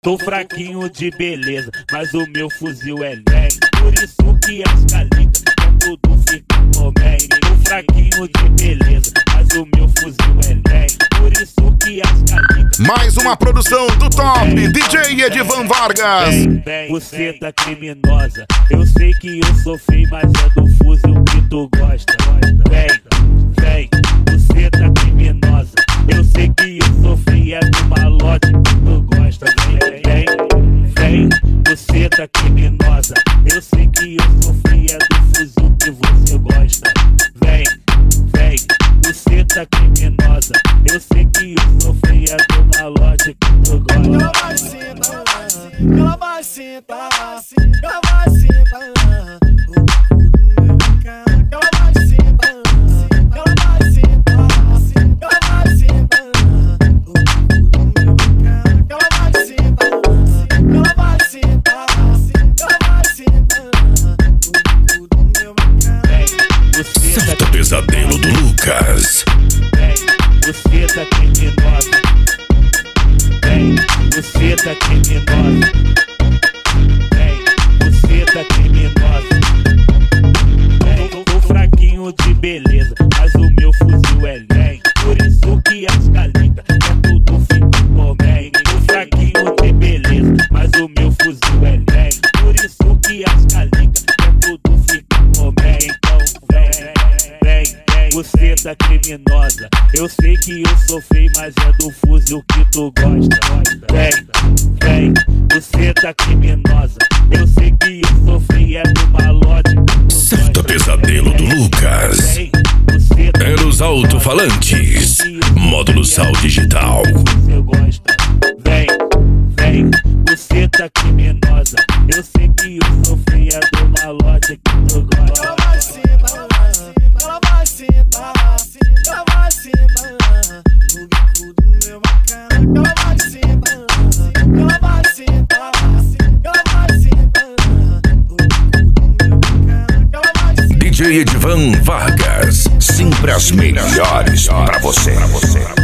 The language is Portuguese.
Tô fraquinho de beleza, mas o meu fuzil é leve. Por isso que as calitas tudo fica comem. Tô fraquinho de beleza, mas o meu fuzil é leve. Por isso que as calitas. Mais uma produção do top DJ Edivan Vargas. Você tá criminosa, eu sei que eu sou feio, mas é do fuzil que tu gosta. Vem, você tá criminosa, eu sei que eu sou feio, é do malote que tu gosta. Vem, você tá criminosa, eu sei que eu sou feio, é do fuzil que você gosta. Vem, você tá criminosa, eu sei que eu sou feio, é do malote que tu gosta. Ela vai sentar, ela vai sentar, ela vai sentar, ela vai sentar, ela vai sentar, ela vai sentar, ela vai sentar, ela vai sentar. Certo pesadelo do Lucas. Você tá criminosa. Você tá criminosa. Você tá criminosa. Tô fraquinho de beleza, mas o meu fuzil é leve. Por isso que as calitas tudo fica comem. Tô fraquinho de beleza, mas o meu fuzil é leve. Por isso que as calitas tudo fica comem. Então vem. Você tá criminosa, eu sei que eu sou feio, mas é do fuzil que tu gosta. Vem, você tá criminosa, eu sei que eu sou feio, é do malote que tu gosta. Certo pesadelo do Lucas. É nos alto-falantes, módulo Sal Digital. Você gosta. Vem, você tá criminosa, eu sei que eu sou feio, é do malote que tu gosta. Ela vai sentar, ela vai sentar, ela vai sentar, no bico do meu bacana. Ela vai sentar, ela vai sentar, ela vai sentar, no bico do meu bacana. Ela vai sentar. DJ Edivan Vargas, sempre as melhores pra você.